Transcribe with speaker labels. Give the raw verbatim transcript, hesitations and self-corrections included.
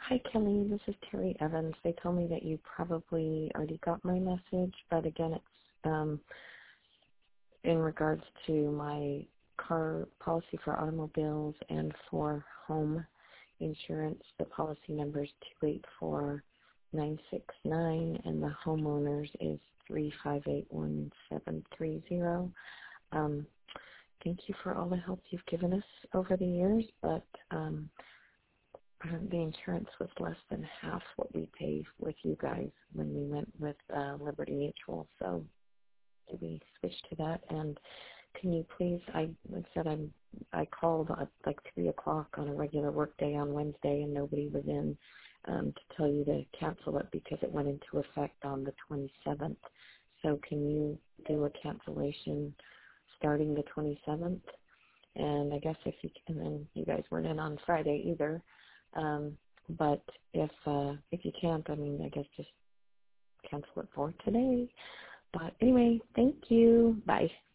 Speaker 1: Hi, Kelly. This is Terry Evans. They told me that you probably already got my message, but again, it's um, in regards to my car policy for automobiles and for home insurance. The policy number is two eight four nine six nine, and the homeowners is three five eight one seven three zero. Um, thank you for all the help you've given us over the years, but um, Uh, the insurance was less than half what we paid with you guys when we went with uh, Liberty Mutual. So did we switch to that? And can you please, I like I said, I'm, I called at like three o'clock on a regular work day on Wednesday and nobody was in um, to tell you to cancel it because it went into effect on the twenty-seventh. So can you do a cancellation starting the twenty-seventh? And I guess if you can, and then you guys weren't in on Friday either. Um, but if uh, if you can't, I mean, I guess just cancel it for today. But anyway, thank you. Bye.